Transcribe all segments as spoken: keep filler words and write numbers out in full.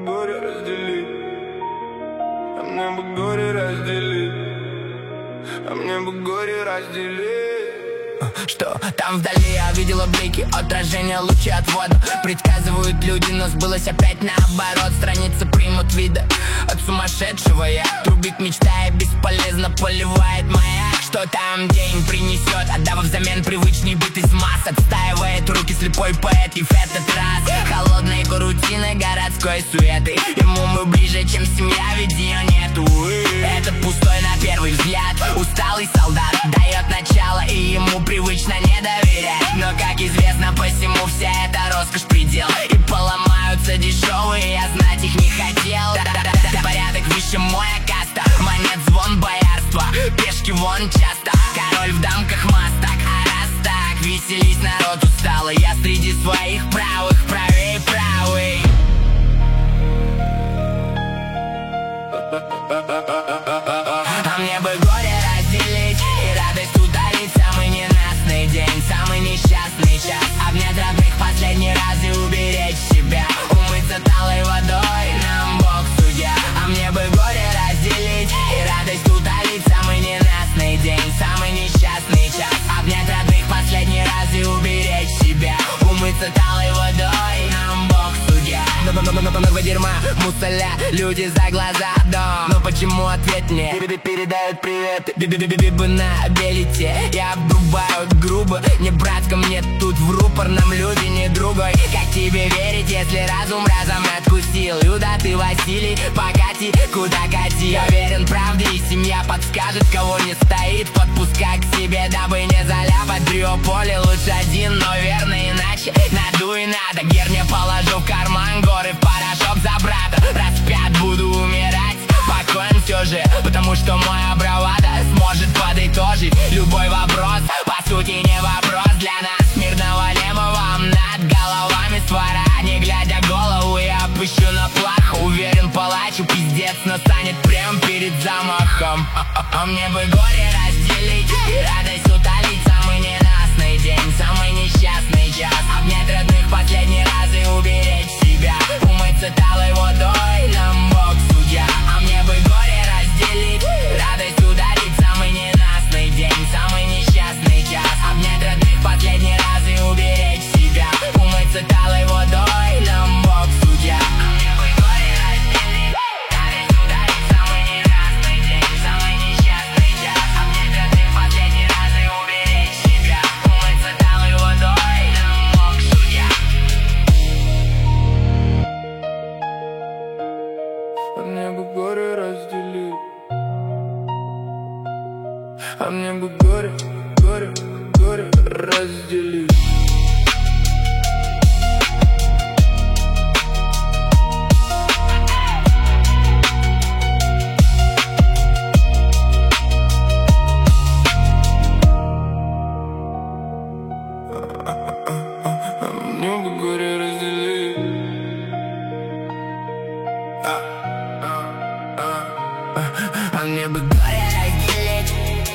горе разделить, а мне бы горе разделить, а мне бы горе разделить. Что там вдали я видела блики, отражение лучи от воды. Предсказывают люди, но сбылось опять наоборот. Страницы примут вида от сумасшедшего я. Трубит, мечтая, бесполезно поливает маяк. Что там день принесет, отдав взамен привычный быт из масс. Отстаивает руки слепой поэт, и в этот раз холодной рутины городской суеты. Ему мы ближе, чем семья, ведь ее нету. Этот пустой на первый взгляд усталый солдат дает начало, и ему привычно не доверять. Но, как известно, посему вся эта роскошь предел. И поломаются дешевые, я знать их не хотел. Да-да-да, порядок выше моя каста, монет звон боярства, пешки вон часто, король в дамках мастак. А раз так, веселись, народ усталый, я среди своих правых, правей правый. А мне бы горе разделить и радость удалить. Самый ненастный день, самый несчастный час, обнять родных последний раз и уберечь себя. Умыться талой водой, нам Бог судья. А мне бы горе разделить и радость удалить. Самый ненастный день, самый несчастный час, обнять родных последний раз и уберечь себя. Умыться талой водой, нам Бог судья. Много дерьма, мусоля, люди за глаза дом. Но почему ответ мне передают привет? Бибы на белите, я обрубаю грубо. Не братка, мне тут в рупорном люди не другой. Как тебе верить, если разум разом откусил? Юда ты, Василий, покати, куда кати. Я верен правде, и семья подскажет, кого не стоит. Подпускай к себе, дабы не заляпать. Бриополе лучше один, но верно иначе наду и надо. Герне положу в карман, горы в порошок за брата. Распят буду умирать, покоен все же, потому что моя бравада сможет подытожить любой вопрос. По сути не вопрос для нас, мирного неба вам над головами свара. Не глядя голову, я опущу на плах. Уверен, палачу пиздец настанет прям перед замахом. А мне бы горе разделить и радость утолить. Самый ненастный день, самый несчастный час, обнять родных последний раз и уберечь себя. Умыться талой водой, нам Бог судья. А мне бы горе разделить, радость удалить. Самый ненастный день, самый несчастный час, обнять родных последний раз и уберечь себя. Умыться талой водой, нам Бог судья. А мне бы горе разделить, радость удалить. Самый ненастный день, самый несчастный час, обнять родных последний раз и уберечь себя. Умыться талой водой, нам Бог судья. А мне бы горе разделить, а мне бы горе, горе, горе разделить. А мне бы горе разделить. А, а, а, а, А мне бы горе разделить.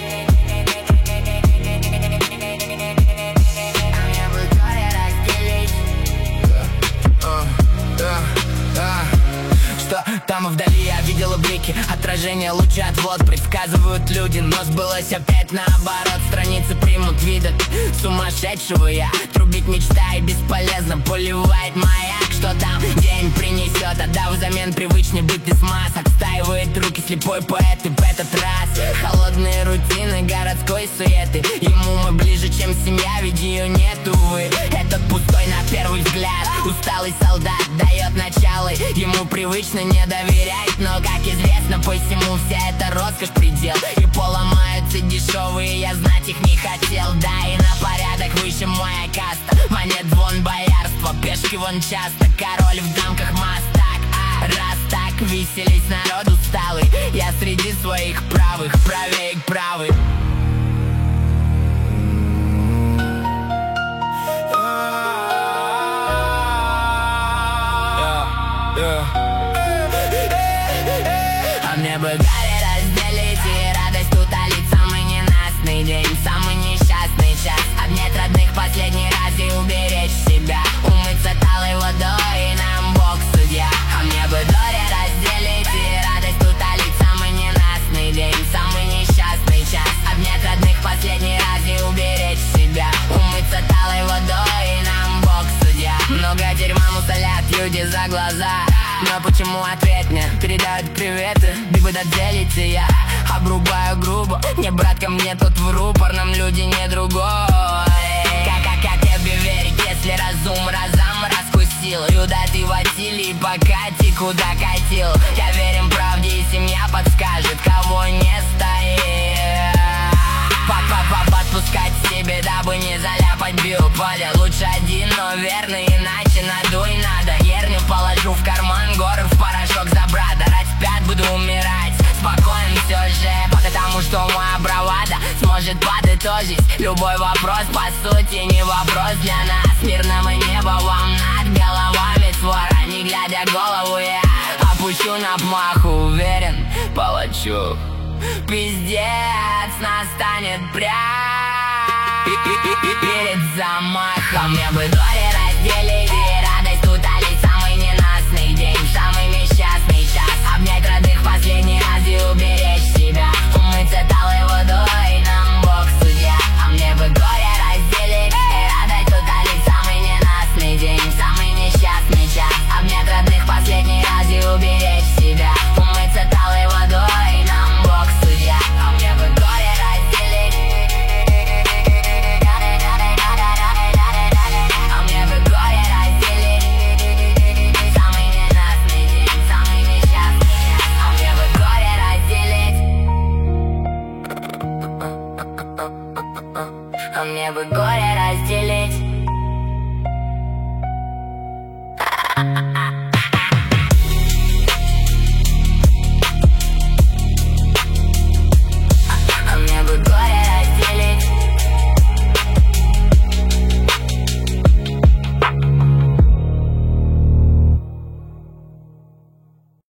А мне бы горе разделить. а, а, а. Что там вдали я видела блики, отражение лучи отвод. Предсказывают люди, но сбылось опять наоборот. Страницы примут вид от сумасшедшего я. Трубить мечтая, бесполезно поливает маяк. Что там день принесет, отдав взамен привычный быт из масок. Отстаивает руки слепой поэт, и в этот раз холодные рутины городской суеты. Ему мы ближе, чем семья, ведь ее нету, увы. Этот пустой на первый взгляд усталый солдат дает начало, ему привычно не доверять. Но, как известно, посему вся эта роскошь предел. И поломаются дешевые, я знать их не хотел. Да, и на порядок выше моя каста, монет звон боярства, пешки вон часто, король в дамках мастак. А раз так, веселись, народ усталый, я среди своих правых, правей правый. А мне бы горе разделить и радость утолить. Самый ненастный день, самый несчастный час, обнять родных последний раз и уберечь себя. Умыться талой водой, нам Бог судья. А мне бы руки за глаза. Но почему ответ мне передают приветы? Бибы доделите, я обрубаю грубо. Не брат ко мне тут в рупор, нам люди не другой. Как, как, как тебе верить, если разум разом раскусил? Юда ты Василий, покати, куда катил? Я верим правде, и семья подскажет, кого не стоит. Папа, подпускать себе, дабы не заляпать биополе. Лучше один, но верный, иначе надуй надо. Ерню положу в карман, горы в порошок за брата. Распят буду умирать, спокоен все же, потому что моя бравада сможет подытожить любой вопрос. По сути не вопрос для нас. Мирного неба вам над головами свора. Не глядя голову я опущу на плаху. Уверен, палачу пиздец настанет прям перед замахом. Мне бы горе разделить.